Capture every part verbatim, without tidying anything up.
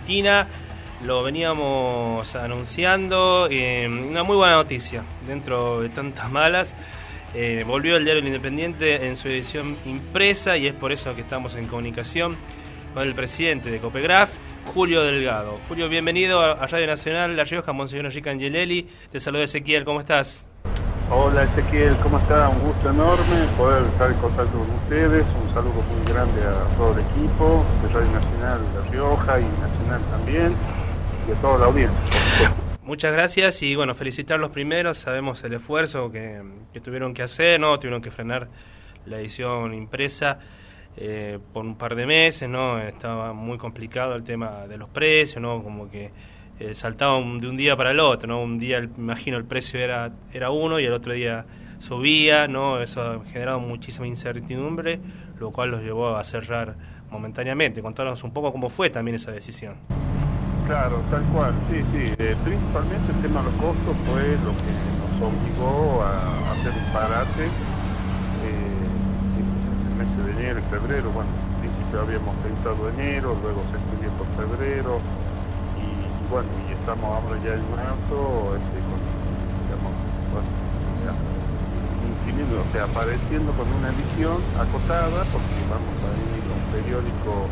Argentina. Lo veníamos anunciando, eh, una muy buena noticia, dentro de tantas malas. Eh, volvió el diario El Independiente en su edición impresa y es por eso que estamos en comunicación con el presidente de Copegraf, Julio Delgado. Julio, bienvenido a Radio Nacional La Rioja, Monseñor Enrique Angelelli. Te saluda Ezequiel, ¿cómo estás? Hola Ezequiel, ¿cómo estás? Un gusto enorme poder estar en contacto con ustedes. Un saludo muy grande a todo el equipo de Radio Nacional La Rioja y Nacional también, y a toda la audiencia. Muchas gracias y bueno, felicitar los primeros. Sabemos el esfuerzo que, que tuvieron que hacer, ¿no? Tuvieron que frenar la edición impresa eh, por un par de meses, ¿no? Estaba muy complicado el tema de los precios, ¿no? Como que eh, saltaban de un día para el otro, ¿no? Un día, me imagino, el precio era, era uno y el otro día subía, ¿no? Eso ha generado muchísima incertidumbre, lo cual los llevó a cerrar momentáneamente. Contanos un poco cómo fue también esa decisión. Claro, tal cual, sí, sí. Eh, principalmente el tema de los costos fue lo que nos obligó a hacer un parate eh, en el mes de enero y febrero. Bueno, en principio habíamos pensado enero, luego se extendió por febrero y, y bueno, y estamos ahora ya en marzo, este, con, digamos, bueno, ya, imprimiendo, o sea, apareciendo con una edición acotada, porque vamos a ir a un periódico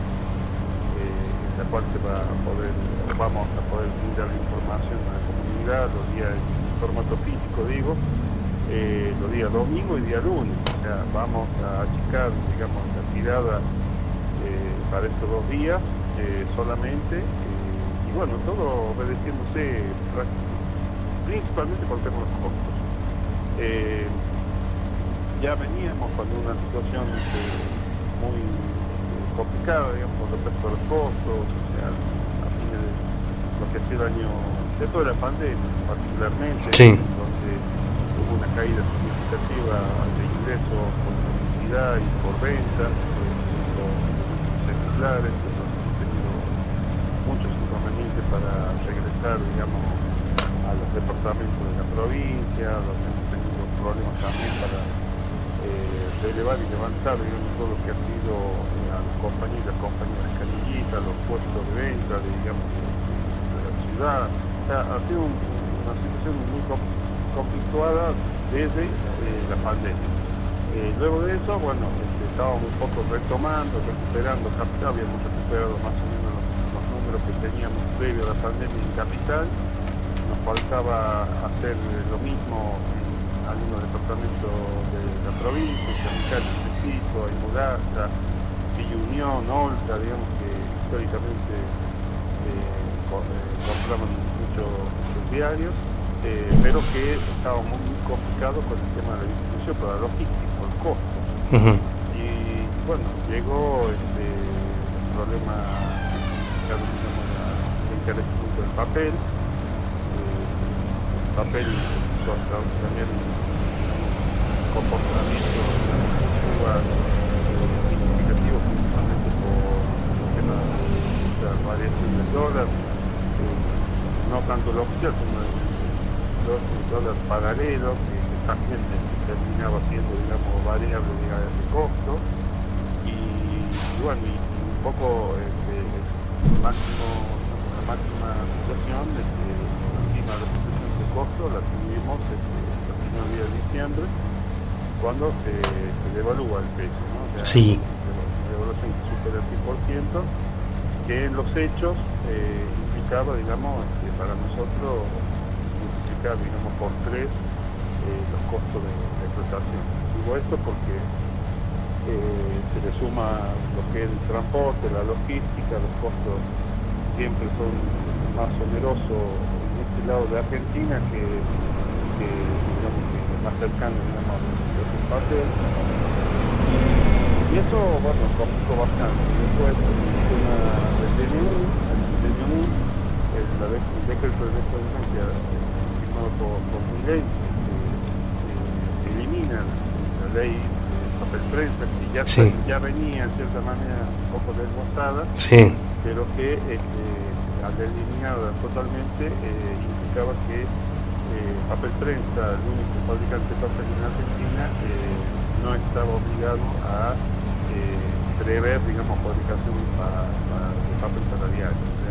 la cual se va a poder, vamos a poder brindar la información a la comunidad los días en formato físico, digo, eh, los días domingo y día lunes. O sea, vamos a achicar, digamos, la tirada eh, para estos dos días eh, solamente, eh, y bueno, todo obedeciéndose principalmente por temas de los costos. Eh, ya veníamos con una situación eh, muy complicada, digamos, con respecto a los costos, o sea, a fines de lo que ha sido el año, de toda la pandemia particularmente, sí, donde hubo una caída significativa de ingresos por publicidad y por venta, los celulares, hemos tenido muchos inconvenientes para regresar, digamos, a los departamentos de la provincia, donde hemos tenido problemas también para eh, relevar y levantar, digamos, todo lo que ha sido a las compañías, las compañías canillitas, los puestos de venta, de, digamos, de, de la ciudad. O sea, ha sido un, una situación muy conflictuada desde eh, la pandemia. Eh, luego de eso, bueno, este, estábamos un poco retomando, recuperando capital, habíamos recuperado más o menos los, los números que teníamos previo a la pandemia en capital. Nos faltaba hacer lo mismo en algunos departamentos de la provincia, Chamical, Necesito, Aymudasta, Villa Unión, Olta, digamos que históricamente eh, compraban muchos mucho diarios, eh, pero que estaba muy, muy complicado con el tema de la distribución, por la logística, por el costo. Uh-huh. Y bueno, llegó este el problema de encarecimiento del papel, eh, el papel también un comportamiento significativo, principalmente por el tema de la variación del dólar, eh, no tanto el oficial como el, el dólar paralelo, que, que también terminaba siendo, digamos, variable de costo, y, y bueno, y, y un poco este, el máximo, la máxima situación de que encima de la situación de costo la tuvimos este, el primer día de diciembre, cuando se, se devalúa el peso, ¿no? O sea, sí. La devaluación que supera el cien por ciento, que en los hechos eh, implicaba, digamos, que para nosotros multiplicar, digamos, por tres eh, los costos de, de explotación. Digo esto porque eh, se le suma lo que es el transporte, la logística, los costos siempre son más onerosos en este lado de Argentina que, que digamos, que más cercano, digamos, el papel. Y eso, bueno, complicó bastante. Después el tema del D N U, el D N U, el, la de, el decreto de desobediencia firmado por, por mi ley, que elimina la ley de papel prensa, que ya, sí. ya venía en cierta manera un poco desglosada, sí. pero que este, al eliminarla totalmente eh, implicaba que eh, papel prensa, el único fabricante de papel en Argentina, eh, no estaba obligado a eh, prever, digamos, fabricación para, para, de papel salarial. O sea, la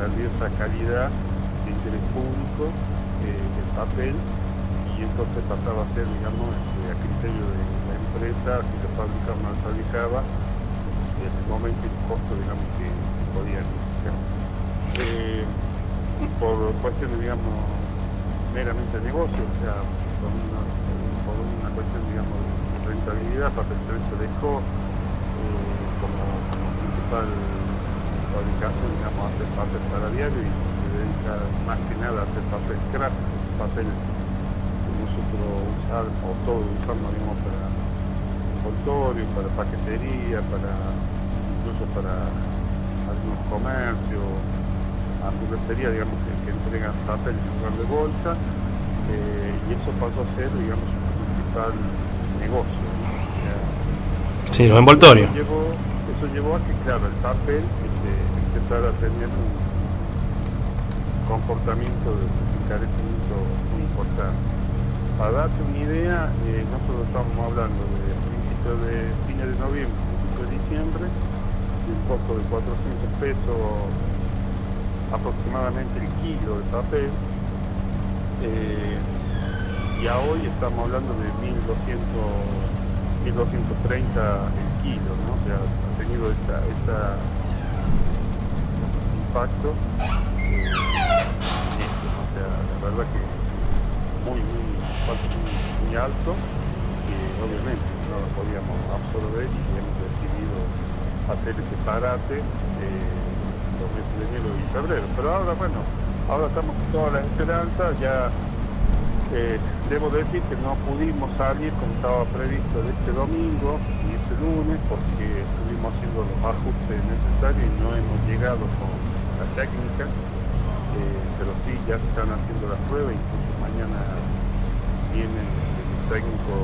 perdió esa calidad de interés público eh, del papel, y entonces pasaba a ser, digamos, eh, a criterio de la empresa, si se fabricaba o no se fabricaba, en el momento y el costo, digamos, que podían iniciar. Eh, por cuestiones, digamos, meramente de negocio, o sea, por una, por una cuestión, digamos, de rentabilidad, Papel tres se dejó eh, como, como principal fabricación, digamos, a hacer papel para diario, y se dedica más que nada a hacer papel craft, papel que nosotros usamos, o todos usamos, digamos, para envoltorio, para paquetería, para incluso para algunos comercios, hamburguesería, digamos, que, que entregan papel en lugar de bolsa, eh, y eso pasó a ser, digamos, su principal negocio, ¿no? O sea, sí, los envoltorios. Eso llevó, eso llevó a que, claro, el papel este, empezara a tener un comportamiento de encarecimiento muy importante. Para darte una idea, eh, nosotros estamos hablando de principios de fines de noviembre, principios de diciembre, de un costo de cuatrocientos pesos aproximadamente el kilo de papel, eh, y a hoy estamos hablando de mil doscientos, mil doscientos treinta el kilo, ¿no? O sea, ha tenido esta, esta impacto, eh, esto, ¿no? O sea, la verdad que muy, muy, muy, muy alto, que obviamente no lo podíamos absorber, y hemos decidido hacer ese parate eh, los meses de enero y febrero. Pero ahora, bueno, ahora estamos con toda la esperanza. Ya eh, debo decir que no pudimos salir como estaba previsto de este domingo y este lunes, porque estuvimos haciendo los ajustes necesarios y no hemos llegado con la técnica, eh, pero sí ya se están haciendo las pruebas. Incluso mañana vienen el técnico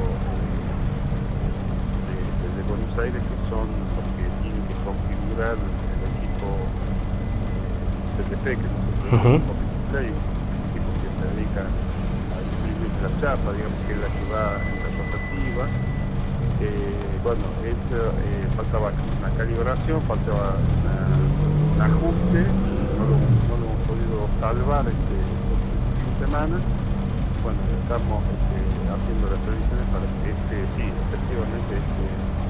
de, de, de Buenos Aires, que son los que tienen que configurar el equipo C T P, que nosotros uh-huh. Play, un equipo que se dedica a imprimir la chapa, digamos, que es la que va en la rotativa. Eh, bueno, eso, eh, faltaba una calibración, faltaba una, un ajuste, no lo, no lo hemos podido salvar este, esta semana. Bueno, estamos este, haciendo las previsiones para que este, sí, efectivamente, este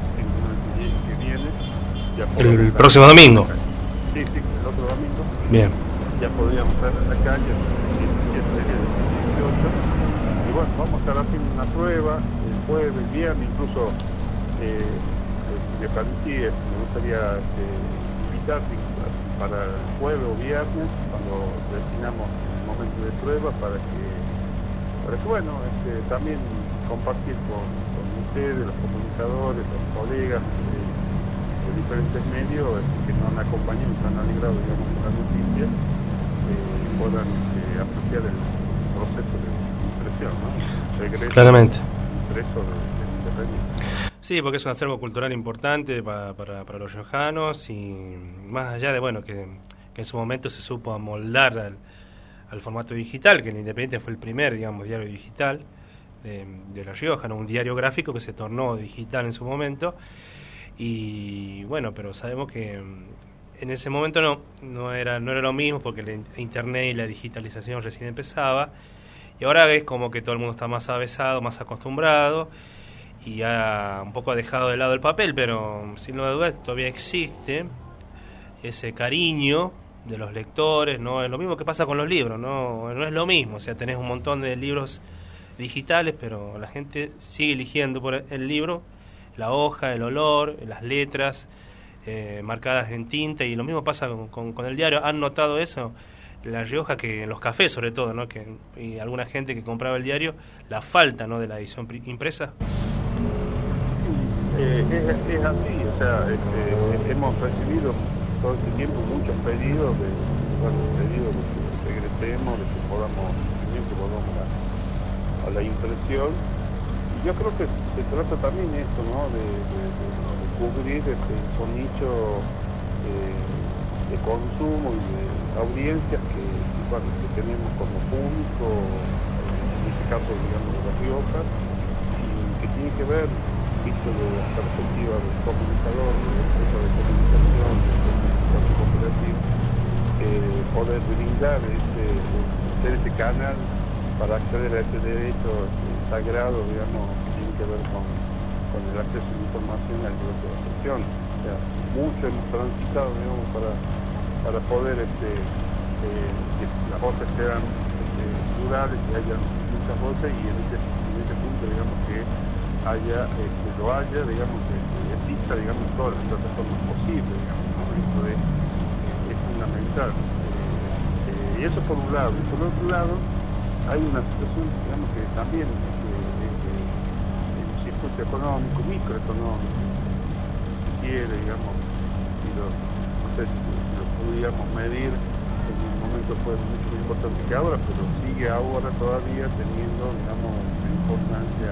que viene, ya el próximo domingo. Sí, sí, el otro domingo. Bien. Ya podríamos estar en la calle, el dieciocho. Y bueno, vamos a estar haciendo una prueba el jueves, el viernes, incluso eh, si me permitís, me gustaría este, invitarte para el jueves o viernes, cuando destinamos el momento de prueba, para que, para que bueno, este, también compartir con, con ustedes, los comunicadores, los colegas de, de diferentes medios este, que nos han acompañado y nos han alegrado, digamos, con la noticia, eh, puedan este, apreciar el proceso de impresión, ¿no? Regreso, claramente. Impreso de, de Independiente. Sí, porque es un acervo cultural importante para, para, para los riojanos, y más allá de, bueno, que, que en su momento se supo amoldar al, al formato digital, que el Independiente fue el primer, digamos, diario digital de, de La Rioja, ¿no? Un diario gráfico que se tornó digital en su momento, y bueno, pero sabemos que en ese momento no, no era, no era lo mismo, porque el internet y la digitalización recién empezaba, y ahora es como que todo el mundo está más avesado, más acostumbrado, y ha un poco dejado de lado el papel, pero sin duda todavía existe ese cariño de los lectores, ¿no? Es lo mismo que pasa con los libros, ¿no? No es lo mismo, o sea, tenés un montón de libros digitales, pero la gente sigue eligiendo por el libro, la hoja, el olor, las letras eh, marcadas en tinta, y lo mismo pasa con, con, con el diario. ¿Han notado eso? La Rioja, que en los cafés sobre todo, ¿no? Que, y alguna gente que compraba el diario, la falta, ¿no?, de la edición impresa. Eh, es, es así, o sea, este, hemos recibido todo este tiempo muchos pedidos de, bueno, pedidos de que regresemos, de que podamos, que volvamos a, a la impresión. Y yo creo que se trata también esto, ¿no?, de, de, de, de cubrir este, con nichos eh, de consumo y de audiencias que, bueno, que tenemos como público, en este caso, digamos, de La Rioja, y que tiene que ver, visto de la perspectiva del comunicador, de la empresa de comunicación, de la cooperativa, eh, poder brindar este, ser ese canal para acceder a este derecho sagrado, digamos, tiene que ver con, con el acceso a la información al derecho de expresión. O sea, mucho hemos transitado, digamos, para, para poder este, eh, que las voces sean este, plurales, que haya muchas voces, y en este, en este punto, digamos, que haya, este, lo haya, digamos, que exista, digamos, todas las plataformas posibles, digamos, ¿no? Esto es, es fundamental. Eh, eh, y eso por un lado. Y por otro lado, hay una situación, digamos, que también este, este, el circuito económico, microeconómico, si quiere, digamos, si lo, no sé si lo pudiéramos medir, en un momento fue mucho más importante que ahora, pero sigue ahora todavía teniendo, digamos, una importancia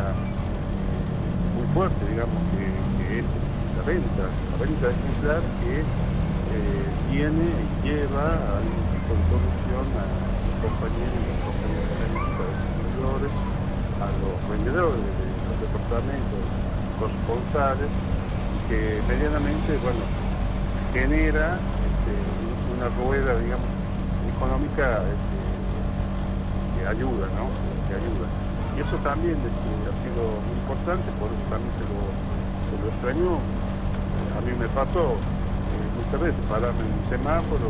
muy fuerte, digamos, que, que es la venta, la venta ejemplar que eh, tiene y lleva a algún tipo de solución a los compañeros y las compañeras de los consumidores, a los vendedores de los departamentos corresponsales, que medianamente, bueno, genera este, una rueda, digamos, económica este, que ayuda, ¿no? Que ayuda. Y eso también este, ha sido muy importante, por eso también se lo, se lo extrañó. A mí me pasó eh, muchas veces pararme en un semáforo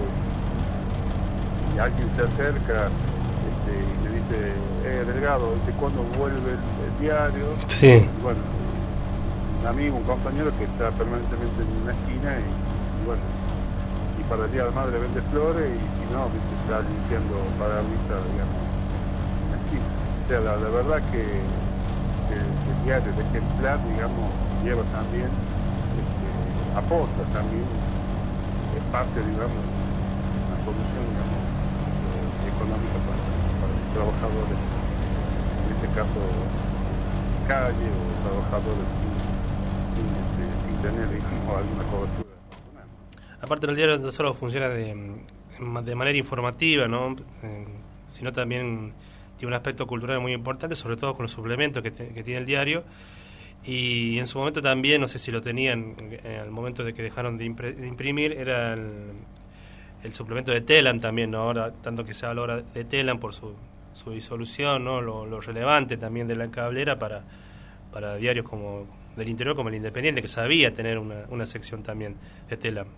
y alguien se acerca este, y me dice, eh, Delgado, ¿de cuándo vuelve el, el diario? Sí. Y bueno, un amigo, un compañero que está permanentemente en una esquina y, y bueno, y para el Día de la Madre vende flores y si no, viste, está limpiando parabrisas, digamos, en la esquina. O sea, la, la verdad que, que, que el diario de ejemplar, digamos, lleva también, este, aporta también, es parte, digamos, de una solución, digamos, eh, económica para, para los trabajadores, en este caso, calle o trabajadores sin, sin, este, sin tener, digamos, alguna cobertura. Aparte, el diario no solo funciona de, de manera informativa, ¿no? Eh, sino también tiene un aspecto cultural muy importante, sobre todo con los suplementos que, te, que tiene el diario. Y en su momento también, no sé si lo tenían eh, al momento de que dejaron de, impre, de imprimir, era el, el suplemento de Telam también, ¿no? Ahora, tanto que se habla ahora de Telam por su, su disolución, ¿no? Lo, lo relevante también de la cablera para, para diarios como del interior, como el Independiente, que sabía tener una, una sección también de Telam.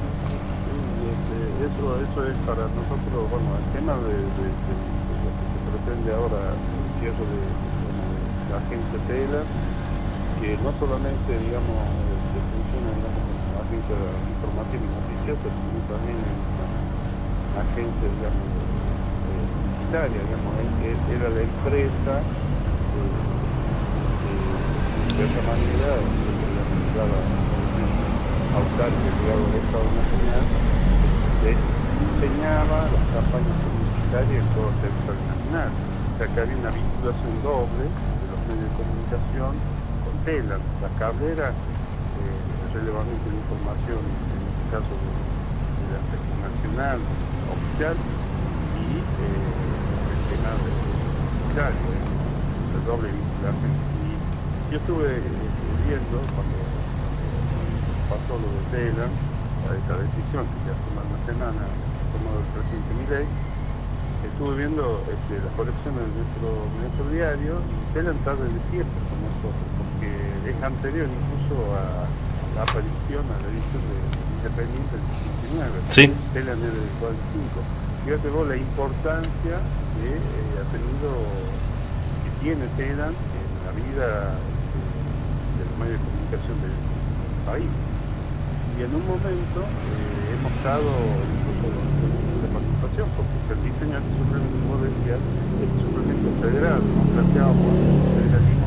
Sí, este, eso, eso es para nosotros, bueno, el tema de, de, de, de lo que se pretende ahora, el cierre de, de, de la agencia Telam, que no solamente, digamos, se funciona, digamos, como agencia informativa y noticiosa, sino también una, una agencia, digamos, eh, publicitaria, digamos, era la empresa eh, de esa manera la autarquía llegado del Estado Nacional que diseñaba las campañas publicitarias en todo el territorio nacional. O sea que había una vinculación doble de los medios de comunicación con Telam. La cablera eh, relevamiento de información, en este caso de, de la sección nacional oficial, y eh, el tema de publicitario, de doble vinculación. Yo estuve eh, viendo cuando eh, pasó lo de Telam, esta decisión que ya hace más de una semana tomó el presidente Milei, estuve viendo este, las colecciones de nuestro, de nuestro diario, y Telam está desde siempre con nosotros, porque es anterior incluso a, a la aparición, a la edición de, de Independiente del diecinueve. Sí. Telam es del cuarenta y cinco. Fíjate vos la importancia que eh, ha tenido, que tiene Telam en la vida de los medios de comunicación del país. Y en un momento eh, hemos estado incluso de participación, porque el diseño de este suplemento, como decía, es un suplemento federal, nos planteábamos el federalismo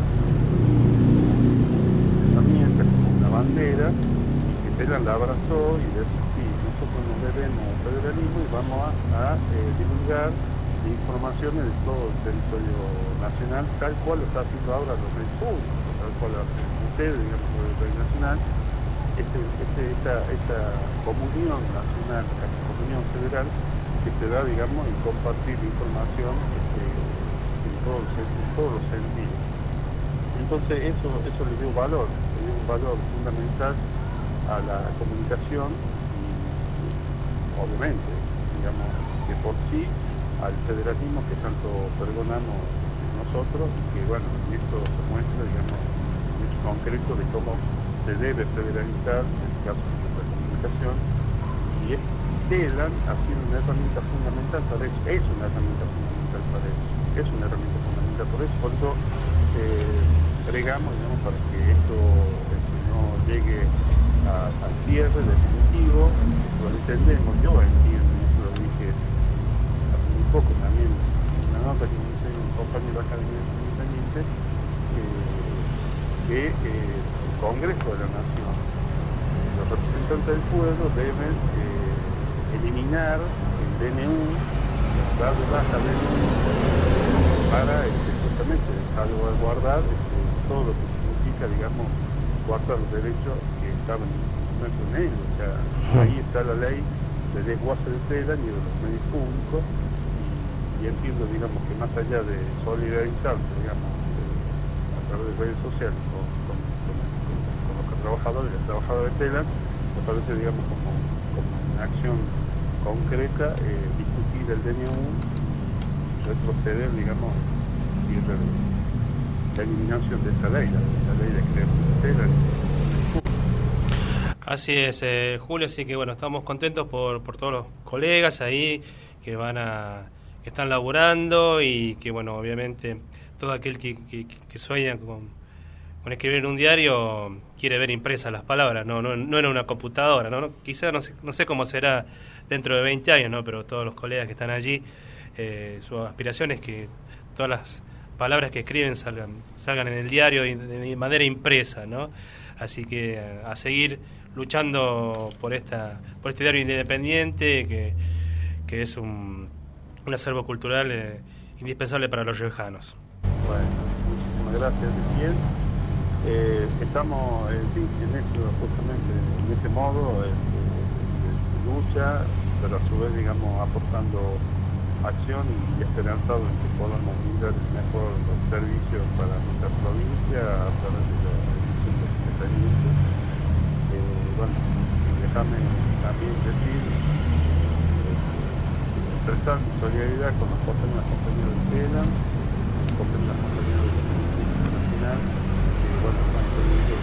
como herramienta, como una bandera, y que Telam la abrazó y decía, sí, nosotros nos debemos al federalismo y vamos a, a eh, divulgar informaciones de todo el territorio nacional, tal cual lo está haciendo ahora los medios públicos, tal cual lo hacen ustedes, digamos, por el territorio nacional. Este, este, esta, esta comunión nacional, esta comunión federal, que se da, digamos, en compartir información este, en, todos, en todos los sentidos. Entonces eso, eso le dio valor, le dio un valor fundamental a la comunicación y, obviamente, digamos, que sí al federalismo que tanto pregonamos nosotros, y que bueno, esto se muestra, digamos, en hecho concreto de cómo se debe federalizar en el caso de la comunicación, y es, TELAN ha sido una herramienta fundamental para eso, es una herramienta fundamental para eso, es una herramienta fundamental por eso, por eso eh, pregamos, digamos, para que esto este, no llegue a, al cierre definitivo. Lo entendemos, yo entiendo, eso lo dije hace muy poco también, en una nota que me hice un compañero acá de Medios Independientes, que eh, el Congreso de la Nación, los representantes del pueblo deben eh, eliminar el D N U, dar de baja el D N U, para este, justamente salvaguardar este, todo lo que significa, digamos, guardar los derechos que estaban en ellos. O sea, ahí está la ley de desguace de TELAN y de los medios públicos, y, y entiendo, digamos, que más allá de solidarizarse, digamos, eh, a través de redes sociales con, con, con, con los trabajadores y las trabajadoras de TELAN, me parece, digamos, como, como una acción concreta, eh, discutir el D N U y retroceder, digamos, y re, la eliminación de esta ley, la, la ley de creación de TELAN. Así es, eh, Julio, así que bueno, estamos contentos por, por todos los colegas ahí que van a, que están laburando, y que bueno, obviamente todo aquel que, que, que sueña con, con escribir en un diario quiere ver impresas las palabras, no, no, no en una computadora, no, no quizás no sé, no sé cómo será dentro de veinte años, ¿no? Pero todos los colegas que están allí, eh, su aspiración es que todas las palabras que escriben salgan, salgan en el diario de manera impresa, ¿no? Así que a, a seguir luchando por esta por este diario independiente que, que es un, un acervo cultural eh, indispensable para los riojanos. Bueno, muchísimas gracias, Ezequiel. Eh, estamos en, fin, en esto, justamente en este modo eh, de, de, de lucha, pero a su vez, digamos, aportando acción y esperanzado en que podamos brindar el mejor servicio para nuestra provincia a través de la edición de Independiente. Eh, bueno, déjame también decir, eh, expresar mi solidaridad con los compañeros y compañeros de TELAN, los compañeros y compañeros de la Policía Internacional, que bueno, están teniendo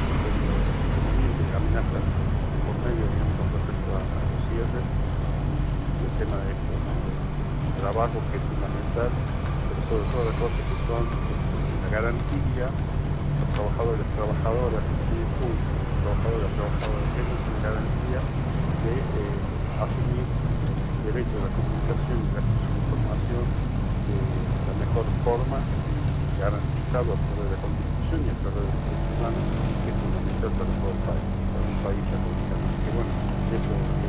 de amenazas por medio, digamos, con respecto a los cierres y el tema de esto, ¿no? El trabajo que es fundamental, pero sobre todo las cosas que son la garantía, los trabajadores y las trabajadoras, los públicos, los trabajadores y las trabajadoras, que es una garantía de eh, asumir el derecho a la comunicación y la información de la mejor forma, garantizado a través de la Constitución y a través de los derechos humanos, que es fundamental para todo el país, para un país americano. Que bueno, eso